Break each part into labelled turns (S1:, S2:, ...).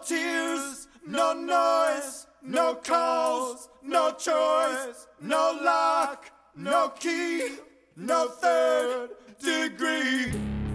S1: tears, no noise, no calls, no choice, no lock, no key, no third degree.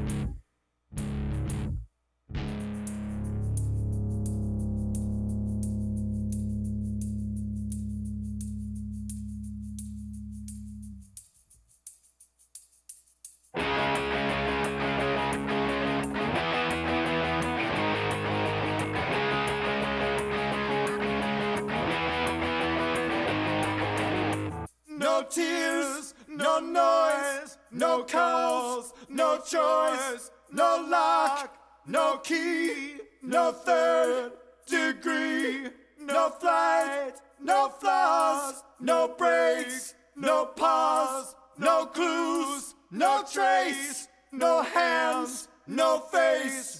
S1: No tears, no noise, no calls, no choice, no lock, no key, no third degree, no flight, no flaws, no breaks, no pause, no clues, no trace, no hands, no face.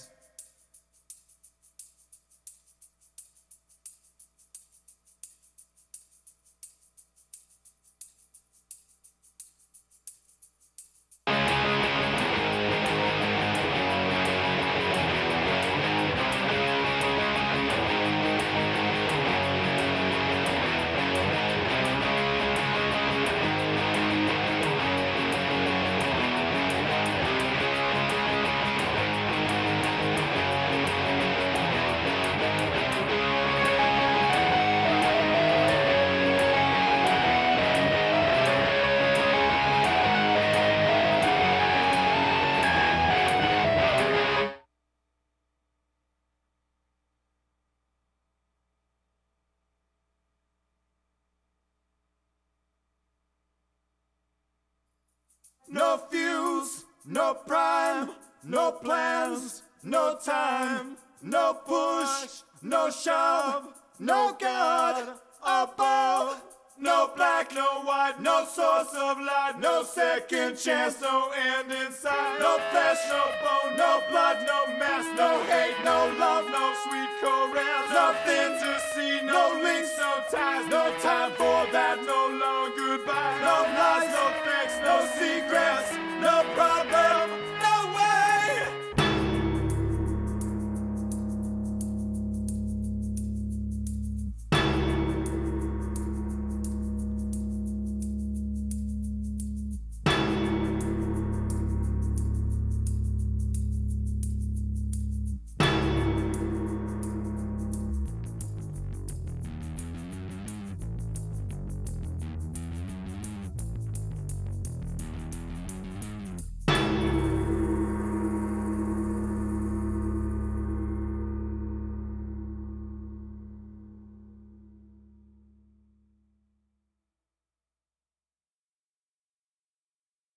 S1: No fuse, no prime, no plans, no time, no push, no shove, no God above, no black, no white, no source of light, no second chance, no end in sight, no flesh, no bone, no blood, no mask, no hate, no love, no sweet caress, nothing to see, no links, no ties, no time for that, no long goodbye, no lies, no facts, no secrets, no